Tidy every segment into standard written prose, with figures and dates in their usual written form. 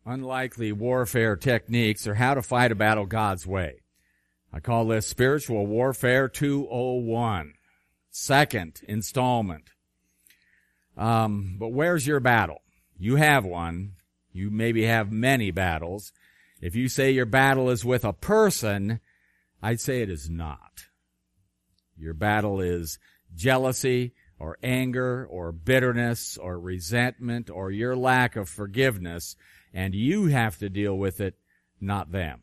unlikely warfare techniques, or how to fight a battle God's way. I call this Spiritual Warfare 201, second installment. But where's your battle? You have one. You maybe have many battles. If you say your battle is with a person, I'd say it is not. Your battle is jealousy or anger or bitterness or resentment or your lack of forgiveness, and you have to deal with it, not them.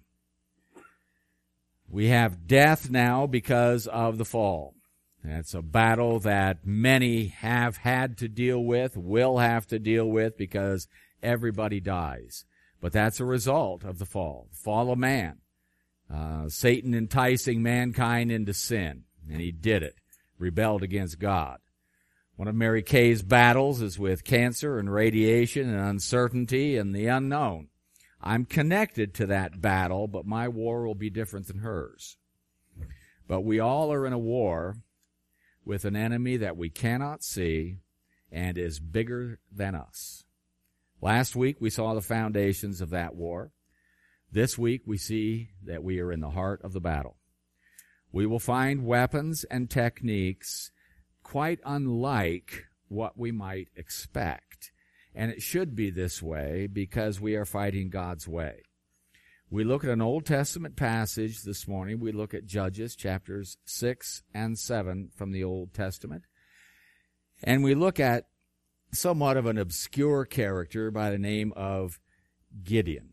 We have death now because of the fall. That's a battle that many have had to deal with, will have to deal with, because everybody dies. But that's a result of the fall of man. Satan enticing mankind into sin, and he did it, rebelled against God. One of Mary Kay's battles is with cancer and radiation and uncertainty and the unknown. I'm connected to that battle, but my war will be different than hers. But we all are in a war with an enemy that we cannot see and is bigger than us. Last week we saw the foundations of that war. This week we see that we are in the heart of the battle. We will find weapons and techniques quite unlike what we might expect. And it should be this way because we are fighting God's way. We look at an Old Testament passage this morning. We look at Judges chapters 6 and 7 from the Old Testament. And we look at somewhat of an obscure character by the name of Gideon.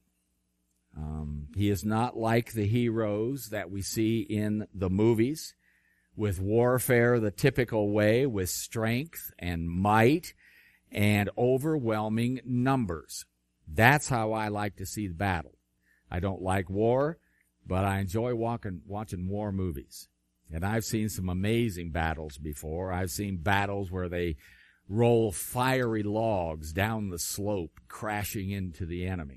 He is not like the heroes that we see in the movies, with warfare the typical way, with strength and might and overwhelming numbers. That's how I like to see the battle. I don't like war, but I enjoy watching war movies. And I've seen some amazing battles before. I've seen battles where they roll fiery logs down the slope, crashing into the enemy.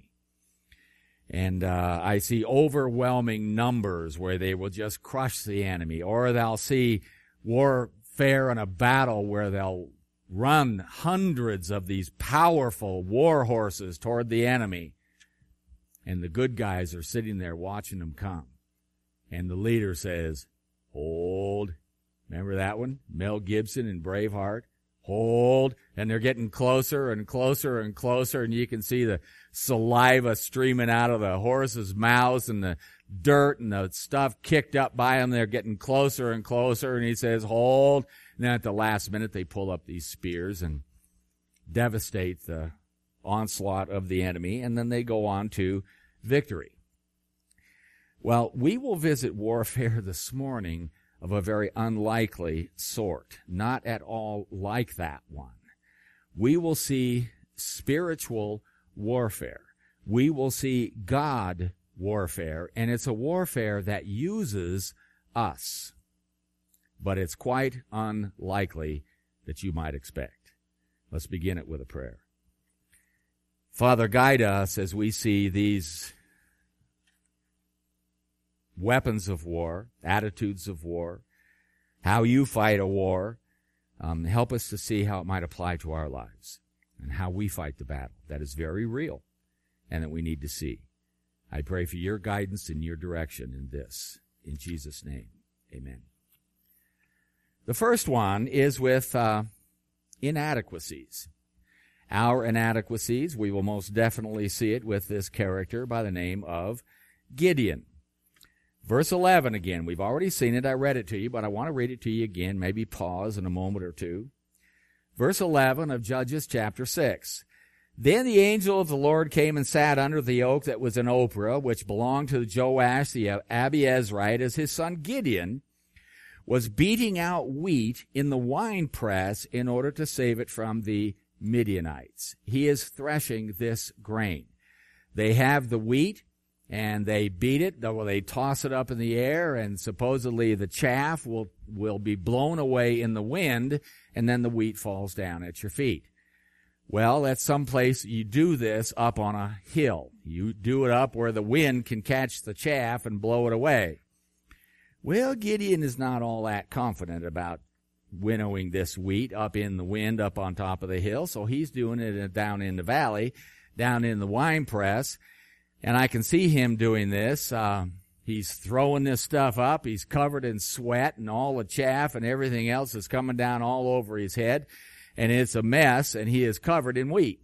And I see overwhelming numbers where they will just crush the enemy. Or they'll see warfare in a battle where they'll run hundreds of these powerful war horses toward the enemy. And the good guys are sitting there watching them come. And the leader says, "Hold." Remember that one? Mel Gibson in Braveheart. Hold. And they're getting closer and closer and closer, and you can see the saliva streaming out of the horses' mouths and the dirt and the stuff kicked up by them. They're getting closer and closer, and he says, "Hold." And then at the last minute, they pull up these spears and devastate the onslaught of the enemy, and then they go on to victory. Well, we will visit warfare this morning of a very unlikely sort, not at all like that one. We will see spiritual warfare. We will see God warfare, and it's a warfare that uses us. But it's quite unlikely that you might expect. Let's begin it with a prayer. Father, guide us as we see these weapons of war, attitudes of war, how you fight a war. Help us to see how it might apply to our lives and how we fight the battle that is very real and that we need to see. I pray for your guidance and your direction in this. In Jesus' name, amen. The first one is with inadequacies. Our inadequacies, we will most definitely see it with this character by the name of Gideon. Verse 11 again. We've already seen it. I read it to you, but I want to read it to you again. Maybe pause in a moment or two. Verse 11 of Judges chapter 6. Then the angel of the Lord came and sat under the oak that was in Ophrah, which belonged to Joash the Abiezrite, as his son Gideon was beating out wheat in the winepress in order to save it from the Midianites. He is threshing this grain. They have the wheat, and they beat it, they toss it up in the air, and supposedly the chaff will be blown away in the wind, and then the wheat falls down at your feet. Well, at some place you do this up on a hill. You do it up where the wind can catch the chaff and blow it away. Well, Gideon is not all that confident about winnowing this wheat up in the wind up on top of the hill, so he's doing it down in the valley, down in the wine press, and I can see him doing this. He's throwing this stuff up. He's covered in sweat, and all the chaff and everything else is coming down all over his head, and it's a mess, and he is covered in wheat.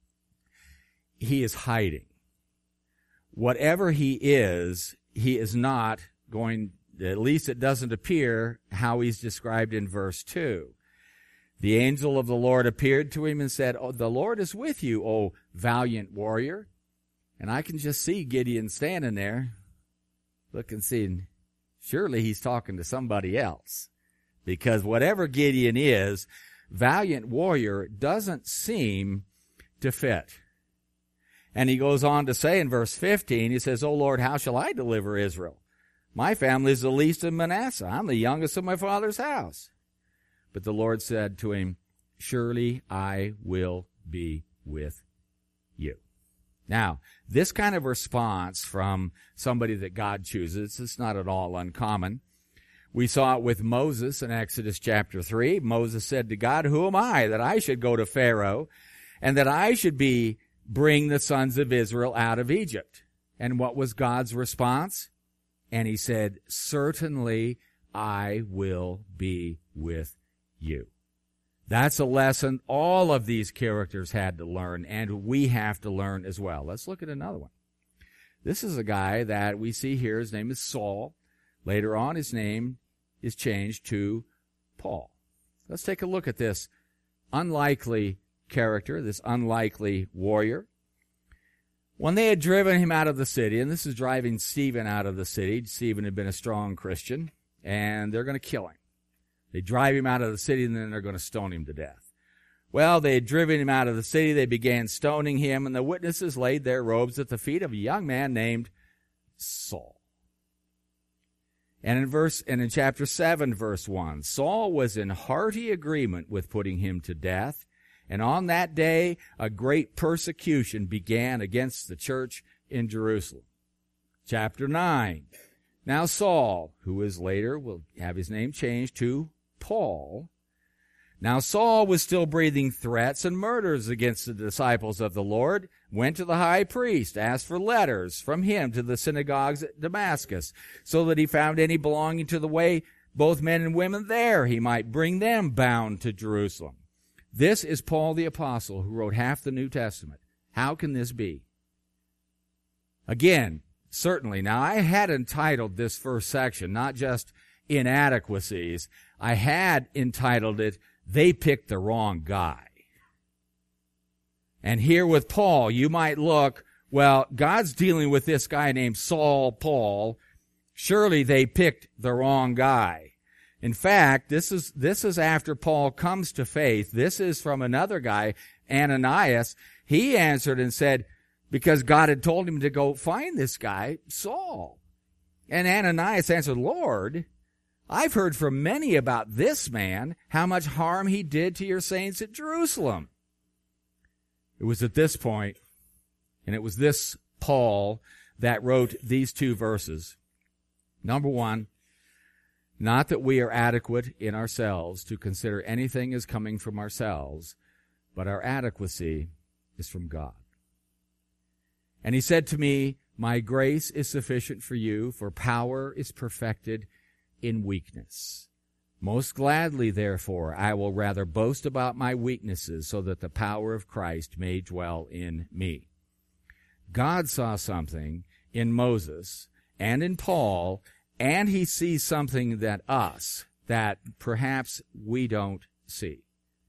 He is hiding. Whatever he is not going, at least it doesn't appear how he's described in verse 2. The angel of the Lord appeared to him and said, "Oh, the Lord is with you, O valiant warrior." And I can just see Gideon standing there, looking, seeing, surely he's talking to somebody else. Because whatever Gideon is, valiant warrior doesn't seem to fit. And he goes on to say in verse 15, he says, "O Lord, how shall I deliver Israel? My family is the least in Manasseh. I'm the youngest of my father's house." But the Lord said to him, "Surely I will be with you." Now, this kind of response from somebody that God chooses is not at all uncommon. We saw it with Moses in Exodus chapter 3. Moses said to God, "Who am I that I should go to Pharaoh and that I should bring the sons of Israel out of Egypt?" And what was God's response? And he said, "Certainly I will be with you." That's a lesson all of these characters had to learn, and we have to learn as well. Let's look at another one. This is a guy that we see here. His name is Saul. Later on, his name is changed to Paul. Let's take a look at this unlikely character, this unlikely warrior. When they had driven him out of the city, and this is driving Stephen out of the city. Stephen had been a strong Christian, and they're going to kill him. They drive him out of the city, and then they're going to stone him to death. Well, they had driven him out of the city. They began stoning him, and the witnesses laid their robes at the feet of a young man named Saul. And in chapter 7, verse 1, Saul was in hearty agreement with putting him to death, and on that day a great persecution began against the church in Jerusalem. Chapter 9, now Saul, who is later will have his name changed to Paul. Now Saul was still breathing threats and murders against the disciples of the Lord, went to the high priest, asked for letters from him to the synagogues at Damascus, so that he found any belonging to the way, both men and women there, he might bring them bound to Jerusalem. This is Paul the apostle, who wrote half the New Testament. How can this be? Again, certainly. Now, I had entitled this first section, not just inadequacies. I had entitled it, "They picked the wrong guy." And here with Paul, you might look, well, God's dealing with this guy named Saul Paul. Surely they picked the wrong guy. In fact, this is after Paul comes to faith. This is from another guy, Ananias. He answered and said, because God had told him to go find this guy, Saul. And Ananias answered, "Lord, I've heard from many about this man, how much harm he did to your saints at Jerusalem." It was at this point, and it was this Paul that wrote these two verses. Number one, not that we are adequate in ourselves to consider anything as coming from ourselves, but our adequacy is from God. And he said to me, "My grace is sufficient for you, for power is perfected in weakness. Most gladly, therefore, I will rather boast about my weaknesses, so that the power of Christ may dwell in me." God saw something in Moses and in Paul, and he sees something that perhaps we don't see.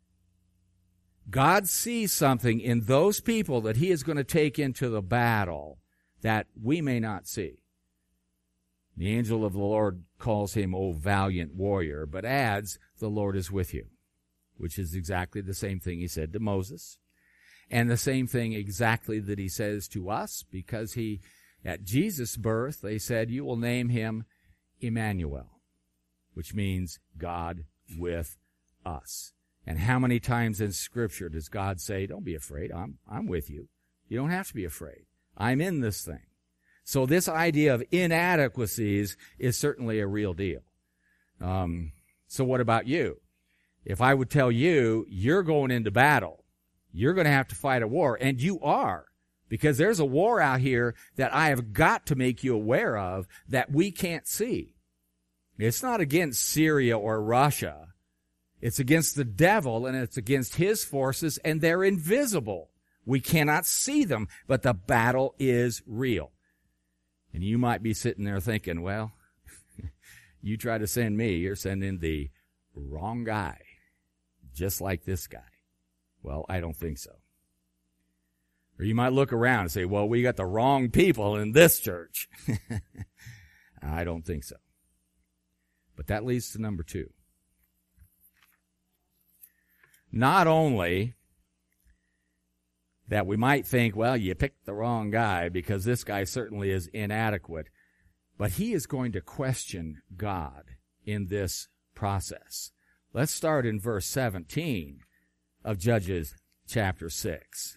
God sees something in those people that he is going to take into the battle that we may not see. The angel of the Lord calls him, "O valiant warrior," but adds, "The Lord is with you," which is exactly the same thing he said to Moses, and the same thing exactly that he says to us, because at Jesus' birth, they said, "You will name him Emmanuel," which means God with us. And how many times in Scripture does God say, "Don't be afraid, I'm with you. You don't have to be afraid. I'm in this thing." So this idea of inadequacies is certainly a real deal. So what about you? If I would tell you, you're going into battle, you're going to have to fight a war, and you are. Because there's a war out here that I have got to make you aware of that we can't see. It's not against Syria or Russia. It's against the devil, and it's against his forces, and they're invisible. We cannot see them, but the battle is real. And you might be sitting there thinking, well, you try to send me, you're sending the wrong guy, just like this guy. Well, I don't think so. Or you might look around and say, well, we got the wrong people in this church. I don't think so. But that leads to number 2. Not only that we might think, well, you picked the wrong guy because this guy certainly is inadequate, but he is going to question God in this process. Let's start in verse 17 of Judges chapter 6.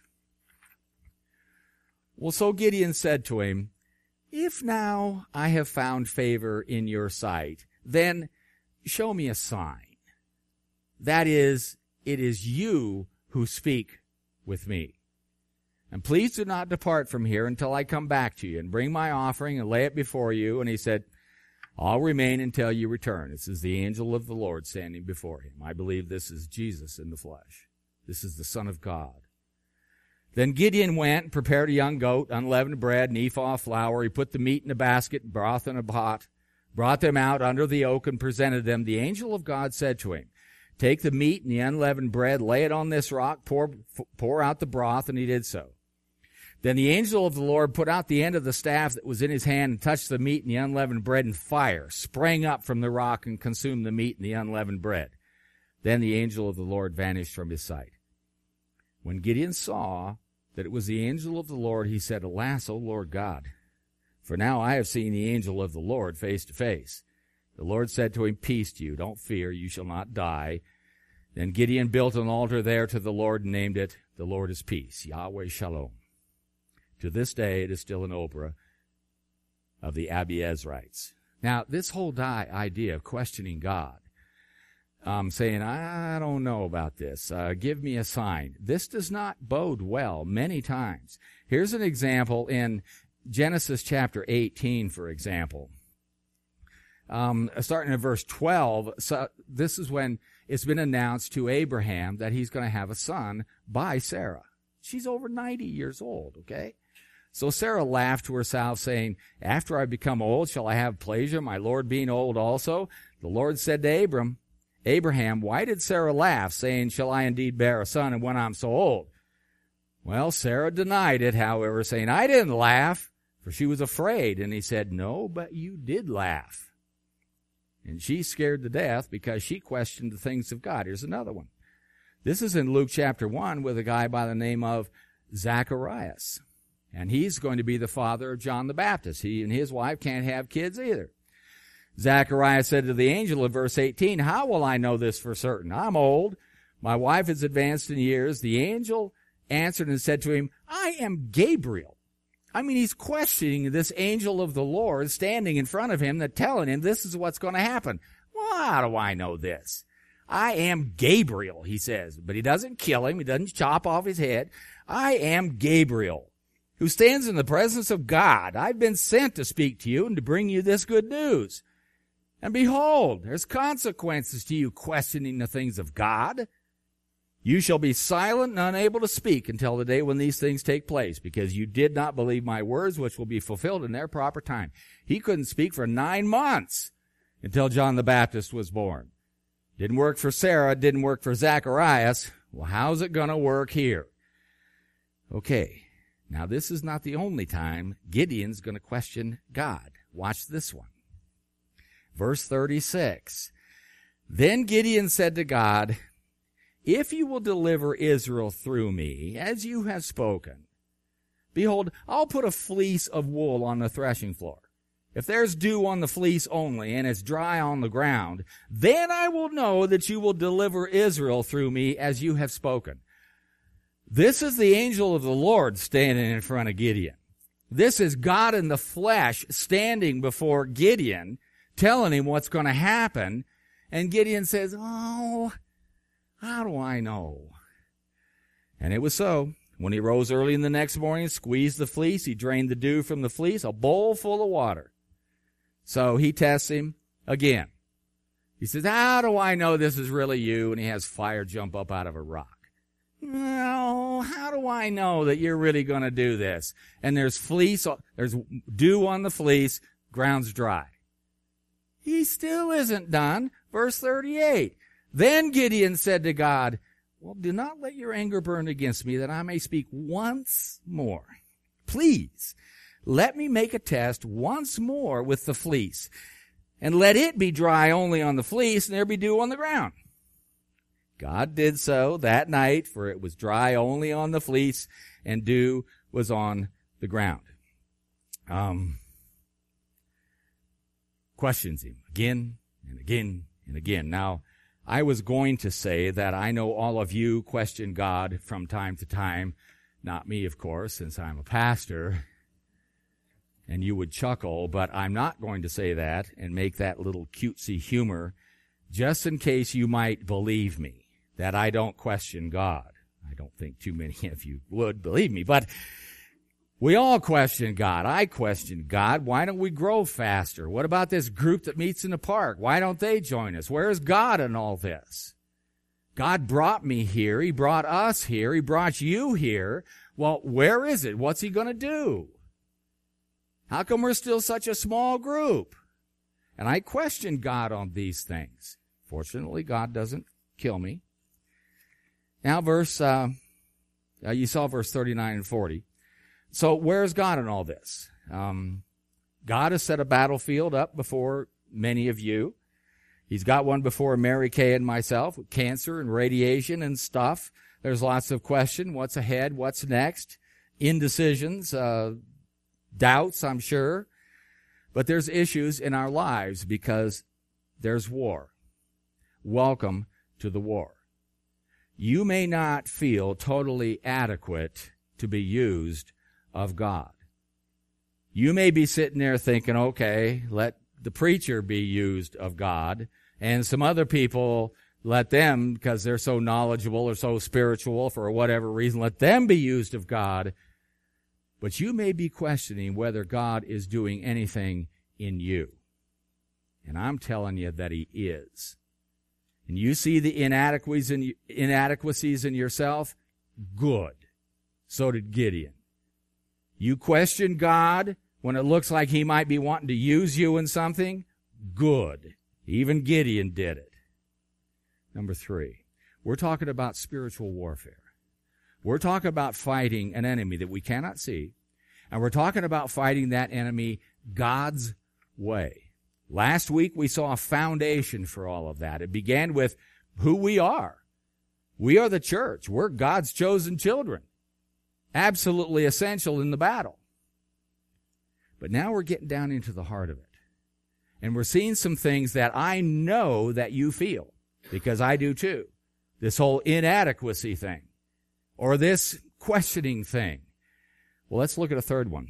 Well, so Gideon said to him, if now I have found favor in your sight, then show me a sign. That is, it is you who speak with me. And please do not depart from here until I come back to you and bring my offering and lay it before you. And he said, I'll remain until you return. This is the angel of the Lord standing before him. I believe this is Jesus in the flesh. This is the Son of God. Then Gideon went and prepared a young goat, unleavened bread, an ephah of flour. He put the meat in a basket, broth in a pot, brought them out under the oak and presented them. The angel of God said to him, take the meat and the unleavened bread, lay it on this rock, pour out the broth, and he did so. Then the angel of the Lord put out the end of the staff that was in his hand and touched the meat and the unleavened bread, and fire sprang up from the rock and consumed the meat and the unleavened bread. Then the angel of the Lord vanished from his sight. When Gideon saw that it was the angel of the Lord, he said, alas, O Lord God, for now I have seen the angel of the Lord face to face. The Lord said to him, peace to you, don't fear, you shall not die. Then Gideon built an altar there to the Lord and named it, the Lord is peace, Yahweh Shalom. To this day it is still an Oprah of the Abiezrites. Now, this whole idea of questioning God, saying, I don't know about this, give me a sign. This does not bode well many times. Here's an example in Genesis chapter 18, for example. Starting in verse 12, so this is when it's been announced to Abraham that he's going to have a son by Sarah. She's over 90 years old, okay? So Sarah laughed to herself, saying, after I become old, shall I have pleasure, my Lord being old also? The Lord said to Abraham, why did Sarah laugh, saying, shall I indeed bear a son, and when I'm so old? Well, Sarah denied it, however, saying, I didn't laugh, for she was afraid. And he said, no, but you did laugh. And she's scared to death because she questioned the things of God. Here's another one. This is in Luke chapter 1 with a guy by the name of Zacharias. And he's going to be the father of John the Baptist. He and his wife can't have kids either. Zacharias said to the angel in verse 18, how will I know this for certain? I'm old. My wife is advanced in years. The angel answered and said to him, I am Gabriel. I mean, he's questioning this angel of the Lord standing in front of him, that telling him this is what's going to happen. Well, how do I know this? I am Gabriel, he says. But he doesn't kill him. He doesn't chop off his head. I am Gabriel, who stands in the presence of God. I've been sent to speak to you and to bring you this good news. And behold, there's consequences to you questioning the things of God. You shall be silent and unable to speak until the day when these things take place, because you did not believe my words, which will be fulfilled in their proper time. He couldn't speak for 9 months until John the Baptist was born. Didn't work for Sarah, didn't work for Zacharias. Well, how's it going to work here? Okay, now this is not the only time Gideon's going to question God. Watch this one. Verse 36. Then Gideon said to God, if you will deliver Israel through me, as you have spoken, behold, I'll put a fleece of wool on the threshing floor. If there's dew on the fleece only, and it's dry on the ground, then I will know that you will deliver Israel through me, as you have spoken. This is the angel of the Lord standing in front of Gideon. This is God in the flesh standing before Gideon, telling him what's going to happen. And Gideon says, oh, how do I know? And it was so. When he rose early in the next morning, squeezed the fleece, he drained the dew from the fleece, a bowl full of water. So he tests him again. He says, how do I know this is really you? And he has fire jump up out of a rock. No, how do I know that you're really going to do this? And there's dew on the fleece, ground's dry. He still isn't done. Verse 38. Then Gideon said to God, well, do not let your anger burn against me, that I may speak once more. Please, let me make a test once more with the fleece, and let it be dry only on the fleece, and there be dew on the ground. God did so that night, for it was dry only on the fleece, and dew was on the ground. Questions him again and again and again. Now, I was going to say that I know all of you question God from time to time. Not me, of course, since I'm a pastor. And you would chuckle, but I'm not going to say that and make that little cutesy humor just in case you might believe me that I don't question God. I don't think too many of you would believe me, but we all question God. I question God. Why don't we grow faster? What about this group that meets in the park? Why don't they join us? Where is God in all this? God brought me here. He brought us here. He brought you here. Well, where is it? What's he going to do? How come we're still such a small group? And I question God on these things. Fortunately, God doesn't kill me. Now, you saw verse 39 and 40. So where's God in all this? God has set a battlefield up before many of you. He's got one before Mary Kay and myself with cancer and radiation and stuff. There's lots of question. What's ahead? What's next? Indecisions, doubts, I'm sure. But there's issues in our lives because there's war. Welcome to the war. You may not feel totally adequate to be used of God. You may be sitting there thinking, okay, let the preacher be used of God, and some other people, let them, because they're so knowledgeable or so spiritual for whatever reason, let them be used of God. But you may be questioning whether God is doing anything in you. And I'm telling you that he is. And you see the inadequacies in yourself? Good. So did Gideon. You question God when it looks like he might be wanting to use you in something? Good. Even Gideon did it. Number 3, we're talking about spiritual warfare. We're talking about fighting an enemy that we cannot see, and we're talking about fighting that enemy God's way. Last week we saw a foundation for all of that. It began with who we are. We are the church. We're God's chosen children. Absolutely essential in the battle. But now we're getting down into the heart of it. And we're seeing some things that I know that you feel, because I do too. This whole inadequacy thing, or this questioning thing. Well, let's look at a third one.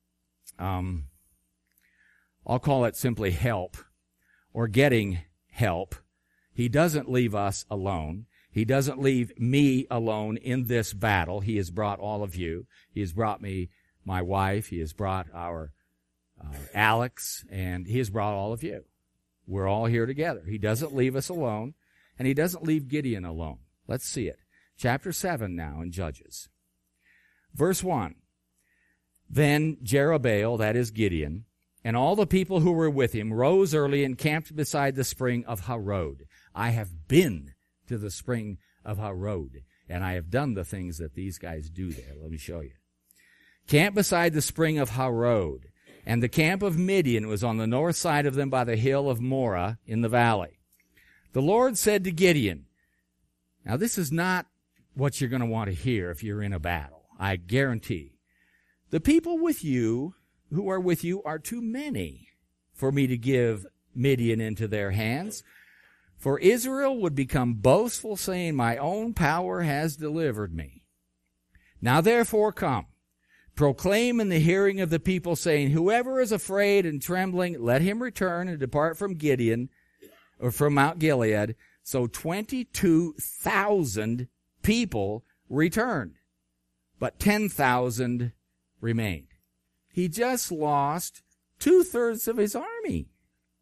I'll call it simply help, or getting help. He doesn't leave us alone. He doesn't leave me alone in this battle. He has brought all of you. He has brought me, my wife. He has brought our Alex, and he has brought all of you. We're all here together. He doesn't leave us alone, and he doesn't leave Gideon alone. Let's see it. Chapter 7 now in Judges. Verse 1. Then Jerubbaal, that is Gideon, and all the people who were with him rose early and camped beside the spring of Harod. I have been to the spring of Harod, and I have done the things that these guys do there. Let me show you. Camp beside the spring of Harod, and the camp of Midian was on the north side of them by the hill of Moreh in the valley. The Lord said to Gideon, now this is not what you're going to want to hear if you're in a battle, I guarantee. The people with you, who are with you, are too many for me to give Midian into their hands. For Israel would become boastful, saying, my own power has delivered me. Now therefore come, proclaim in the hearing of the people, saying, whoever is afraid and trembling, let him return and depart from Gideon, or from Mount Gilead. So 22,000 people returned. but 10,000 remained. He just lost 2/3 of his army.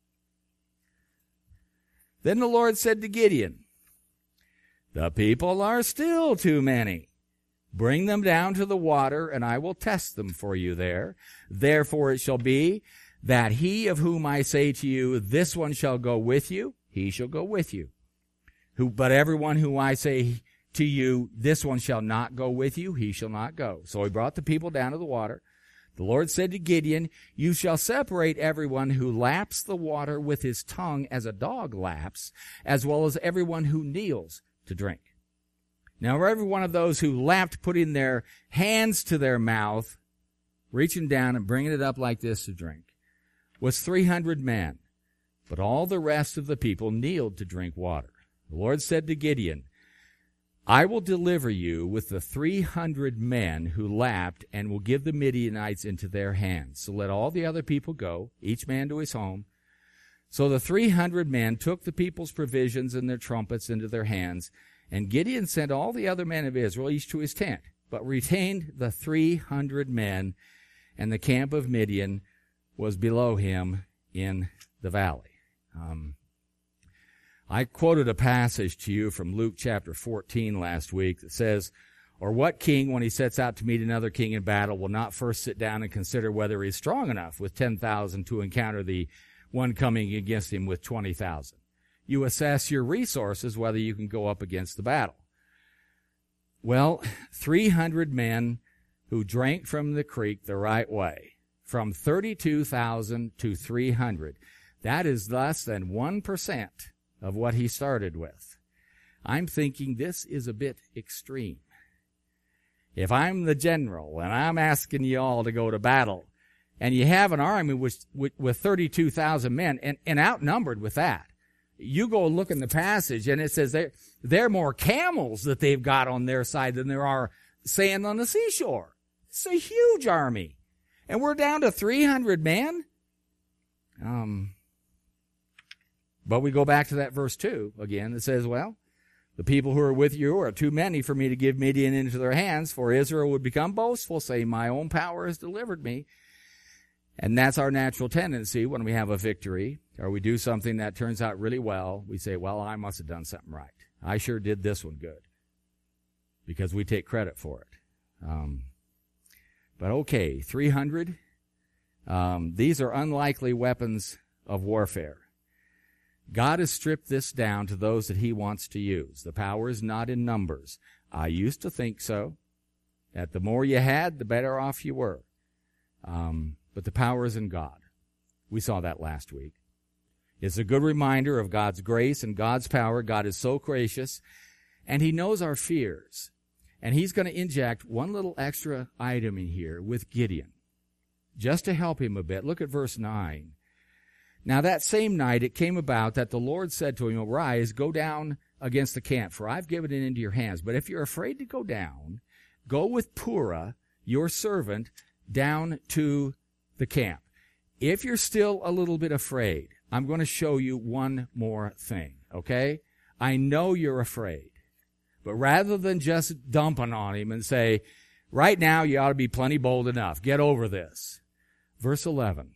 Then the Lord said to Gideon, "The people are still too many. Bring them down to the water, and I will test them for you there. Therefore it shall be that he of whom I say to you, this one shall go with you, he shall go with you. But everyone who I say to you, this one shall not go with you, he shall not go." So he brought the people down to the water. The Lord said to Gideon, "You shall separate everyone who laps the water with his tongue as a dog laps, as well as everyone who kneels to drink." Now every one of those who lapped, putting their hands to their mouth, reaching down and bringing it up like this to drink, was 300 men. But all the rest of the people kneeled to drink water. The Lord said to Gideon, "I will deliver you with the 300 men who lapped, and will give the Midianites into their hands. So let all the other people go, each man to his home." So the 300 men took the people's provisions and their trumpets into their hands, and Gideon sent all the other men of Israel each to his tent, but retained the 300 men, and the camp of Midian was below him in the valley. I quoted a passage to you from Luke chapter 14 last week that says, "Or what king, when he sets out to meet another king in battle, will not first sit down and consider whether he is strong enough with 10,000 to encounter the one coming against him with 20,000? You assess your resources whether you can go up against the battle." Well, 300 men who drank from the creek the right way, from 32,000 to 300. That is less than 1% of what he started with. I'm thinking this is a bit extreme. If I'm the general and I'm asking you all to go to battle, and you have an army with 32,000 men and outnumbered with that, you go look in the passage and it says there are more camels that they've got on their side than there are sand on the seashore. It's a huge army. And we're down to 300 men? But we go back to that verse 2 again. It says, "Well, the people who are with you are too many for me to give Midian into their hands, for Israel would become boastful, saying, my own power has delivered me." And that's our natural tendency when we have a victory, or we do something that turns out really well. We say, "Well, I must have done something right. I sure did this one good," because we take credit for it. But okay, 300. These are unlikely weapons of warfare. God has stripped this down to those that he wants to use. The power is not in numbers. I used to think so, that the more you had, the better off you were. But the power is in God. We saw that last week. It's a good reminder of God's grace and God's power. God is so gracious, and he knows our fears. And he's going to inject one little extra item in here with Gideon, just to help him a bit. Look at verse 9. "Now that same night it came about that the Lord said to him, Arise, go down against the camp, for I've given it into your hands. But if you're afraid to go down, go with Purah, your servant, down to the camp." If you're still a little bit afraid, I'm going to show you one more thing, okay? I know you're afraid. But rather than just dumping on him and say, "Right now you ought to be plenty bold enough. Get over this." Verse 11.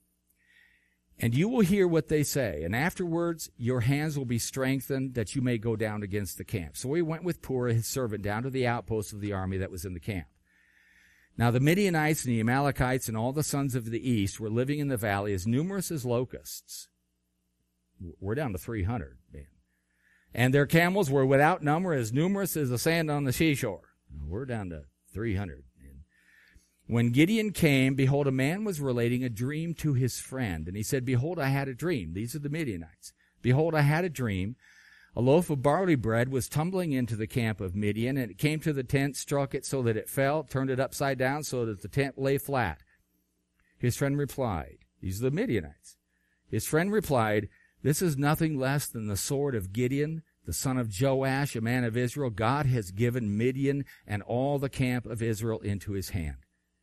"And you will hear what they say, and afterwards your hands will be strengthened that you may go down against the camp." So he went with Purah, his servant, down to the outposts of the army that was in the camp. Now the Midianites and the Amalekites and all the sons of the east were living in the valley, as numerous as locusts. We're down to 300, man. "And their camels were without number, as numerous as the sand on the seashore." We're down to 300. When Gideon came, behold, a man was relating a dream to his friend. And he said, "Behold, I had a dream." These are the Midianites. "Behold, I had a dream. A loaf of barley bread was tumbling into the camp of Midian, and it came to the tent, struck it so that it fell, turned it upside down so that the tent lay flat." His friend replied, these are the Midianites. His friend replied, "This is nothing less than the sword of Gideon, the son of Joash, a man of Israel. God has given Midian and all the camp of Israel into his hand."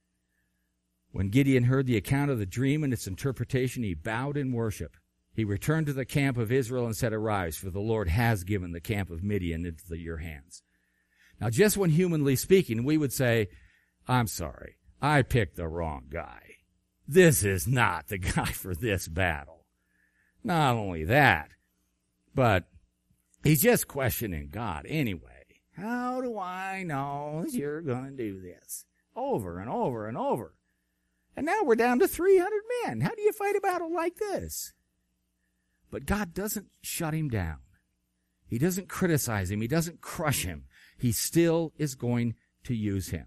When Gideon heard the account of the dream and its interpretation, he bowed in worship. He returned to the camp of Israel and said, "Arise, for the Lord has given the camp of Midian into your hands." Now, just when humanly speaking, we would say, I'm sorry, I picked the wrong guy. This is not the guy for this battle. Not only that, but he's just questioning God anyway. How do I know you're going to do this? Over and over and over. And now we're down to 300 men. How do you fight a battle like this? But God doesn't shut him down. He doesn't criticize him. He doesn't crush him. He still is going to use him.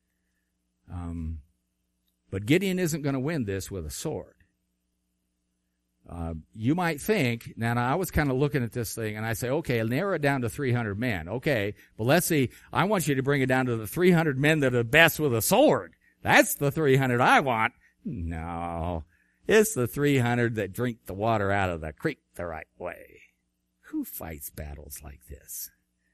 But Gideon isn't going to win this with a sword. You might think, now I was kind of looking at this thing and I say, okay, narrow it down to 300 men. Okay, but let's see, I want you to bring it down to the 300 men that are best with a sword. That's the 300 I want. No, it's the 300 that drink the water out of the creek the right way. Who fights battles like this?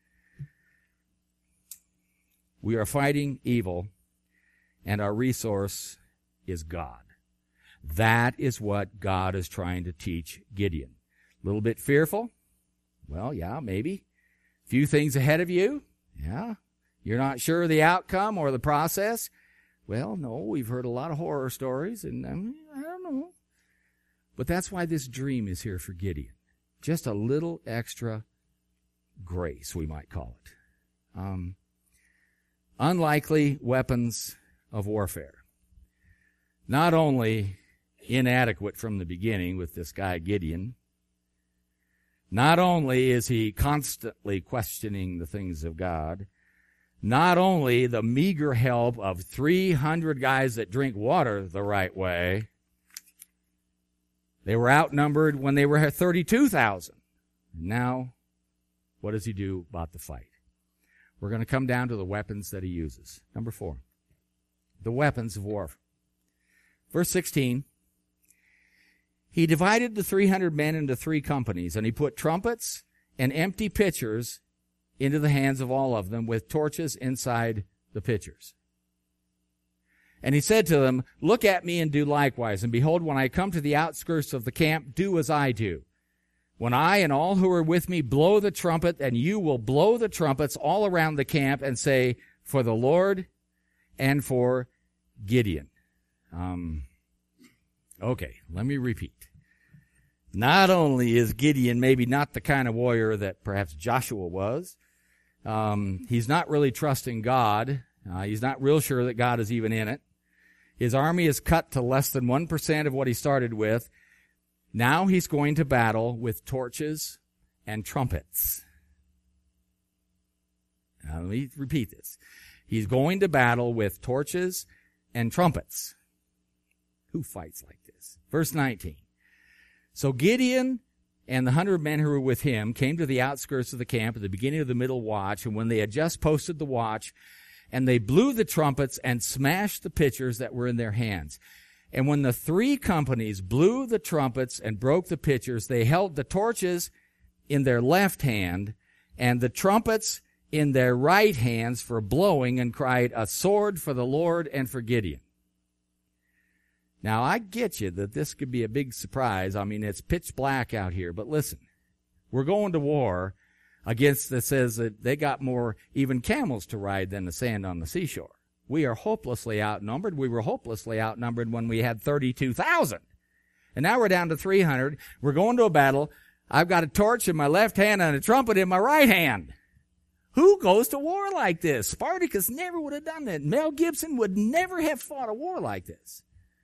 We are fighting evil, and our resource is God. That is what God is trying to teach Gideon. A little bit fearful? Well, yeah, maybe. Few things ahead of you? Yeah. You're not sure of the outcome or the process? Well, no, we've heard a lot of horror stories, and I don't know. But that's why this dream is here for Gideon. Just a little extra grace, we might call it. Unlikely weapons of warfare. Not only inadequate from the beginning with this guy Gideon, not only is he constantly questioning the things of God, not only the meager help of 300 guys that drink water the right way, they were outnumbered when they were 32,000. Now, what does he do about the fight? We're going to come down to the weapons that he uses. Number 4, the weapons of war. Verse 16, he divided the 300 men into 3 companies, and he put trumpets and empty pitchers into the hands of all of them with torches inside the pitchers. And he said to them, look at me and do likewise. And behold, when I come to the outskirts of the camp, do as I do. When I and all who are with me blow the trumpet, and you will blow the trumpets all around the camp and say, for the Lord and for Gideon. Okay, let me repeat. Not only is Gideon maybe not the kind of warrior that perhaps Joshua was, he's not really trusting God. He's not real sure that God is even in it. His army is cut to less than 1% of what he started with. Now he's going to battle with torches and trumpets. Now let me repeat this. He's going to battle with torches and trumpets. Who fights like this? Verse 19. So Gideon and the 100 men who were with him came to the outskirts of the camp at the beginning of the middle watch, and when they had just posted the watch, and they blew the trumpets and smashed the pitchers that were in their hands. And when the 3 companies blew the trumpets and broke the pitchers, they held the torches in their left hand and the trumpets in their right hands for blowing, and cried, a sword for the Lord and for Gideon. Now, I get you that this could be a big surprise. I mean, it's pitch black out here, but listen, we're going to war against that says that they got more even camels to ride than the sand on the seashore. We are hopelessly outnumbered. We were hopelessly outnumbered when we had 32,000. And now we're down to 300. We're going to a battle. I've got a torch in my left hand and a trumpet in my right hand. Who goes to war like this? Spartacus never would have done that. Mel Gibson would never have fought a war like this.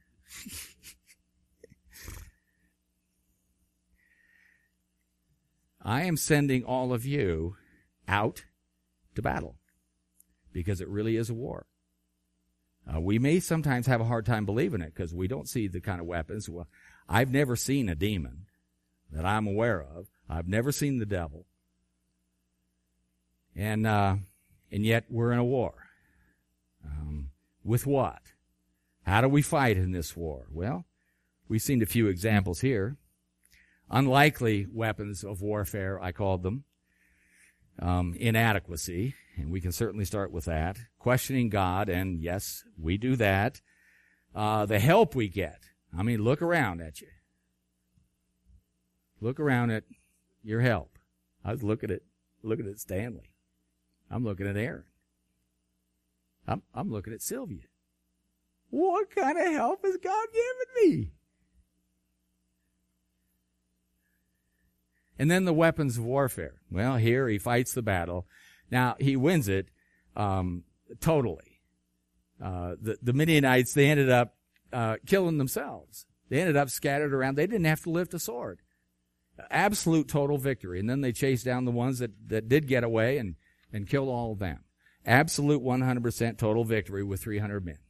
I am sending all of you out to battle because it really is a war. We may sometimes have a hard time believing it because we don't see the kind of weapons. Well, I've never seen a demon that I'm aware of. I've never seen the devil. And yet we're in a war. With what? How do we fight in this war? Well, we've seen a few examples here. Unlikely weapons of warfare, I called them. Inadequacy, and we can certainly start with that. Questioning God, and yes, we do that. The help we get. I mean, look around at you. Look around at your help. I was looking at Stanley. I'm looking at Aaron. I'm looking at Sylvia. What kind of help has God given me? And then the weapons of warfare. Well, here he fights the battle. Now, he wins it totally. The Midianites, they ended up killing themselves. They ended up scattered around. They didn't have to lift a sword. Absolute total victory. And then they chased down the ones that did get away and killed all of them. Absolute 100% total victory with 300 men.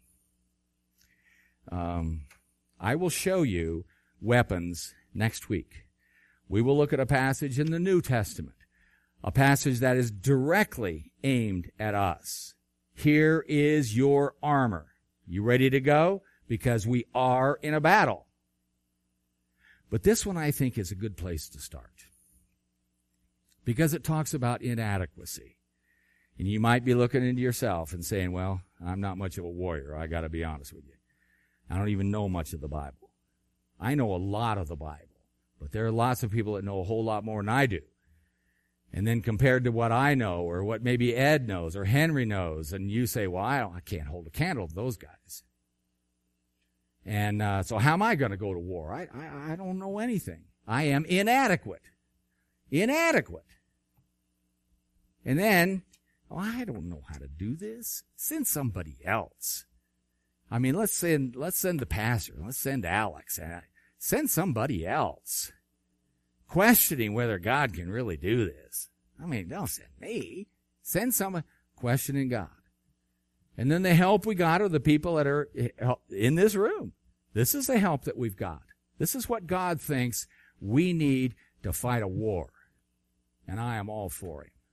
I will show you weapons next week. We will look at a passage in the New Testament, a passage that is directly aimed at us. Here is your armor. You ready to go? Because we are in a battle. But this one I think is a good place to start, because it talks about inadequacy. And you might be looking into yourself and saying, well, I'm not much of a warrior. I got to be honest with you. I don't even know much of the Bible. I know a lot of the Bible, but there are lots of people that know a whole lot more than I do. And then compared to what I know, or what maybe Ed knows, or Henry knows, and you say, well, I can't hold a candle to those guys. And so how am I going to go to war? I don't know anything. I am inadequate. Inadequate. And then, I don't know how to do this. Send somebody else. I mean, let's send the pastor. Let's send Alex. Send somebody else. Questioning whether God can really do this. I mean, don't send me. Send someone questioning God. And then the help we got are the people that are in this room. This is the help that we've got. This is what God thinks we need to fight a war. And I am all for him.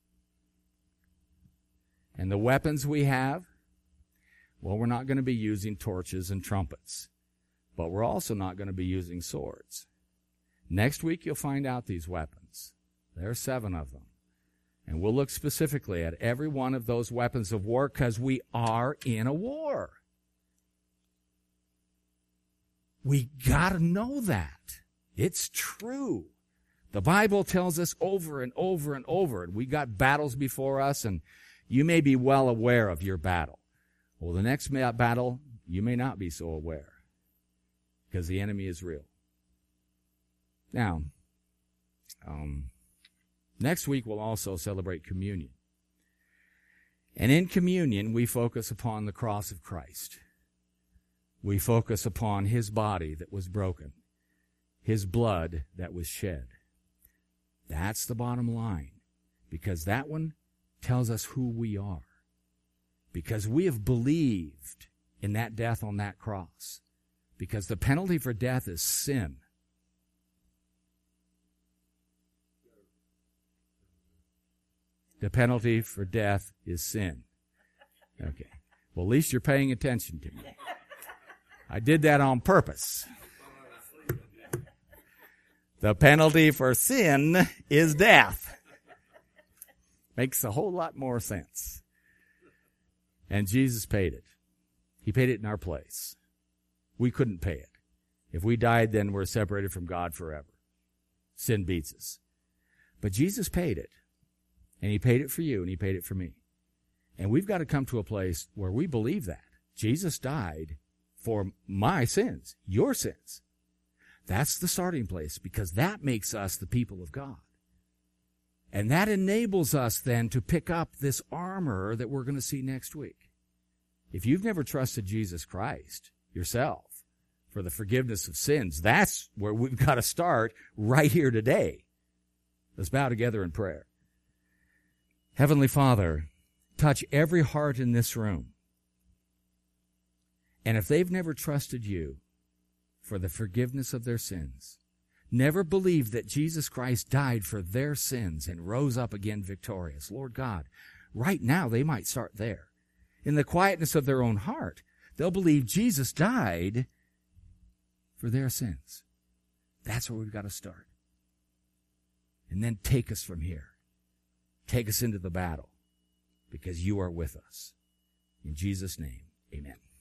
And the weapons we have, well, we're not going to be using torches and trumpets. But we're also not going to be using swords. Next week, you'll find out these weapons. There are 7 of them. And we'll look specifically at every one of those weapons of war, because we are in a war. We got to know that. It's true. The Bible tells us over and over and over, and we got battles before us, and you may be well aware of your battle. Well, the next battle, you may not be so aware, because the enemy is real. Now, next week we'll also celebrate communion. And in communion, we focus upon the cross of Christ. We focus upon his body that was broken, his blood that was shed. That's the bottom line, because that one tells us who we are. Because we have believed in that death on that cross. Because the penalty for death is sin. The penalty for death is sin. Okay. Well, at least you're paying attention to me. I did that on purpose. The penalty for sin is death. Makes a whole lot more sense. And Jesus paid it. He paid it in our place. We couldn't pay it. If we died, then we're separated from God forever. Sin beats us. But Jesus paid it. And he paid it for you, and he paid it for me. And we've got to come to a place where we believe that. Jesus died for my sins, your sins. That's the starting place, because that makes us the people of God. And that enables us then to pick up this armor that we're going to see next week. If you've never trusted Jesus Christ yourself for the forgiveness of sins, that's where we've got to start right here today. Let's bow together in prayer. Heavenly Father, touch every heart in this room. And if they've never trusted you for the forgiveness of their sins, never believed that Jesus Christ died for their sins and rose up again victorious, Lord God, right now they might start there. In the quietness of their own heart, they'll believe Jesus died for their sins. That's where we've got to start. And then take us from here. Take us into the battle, because you are with us. In Jesus' name, amen.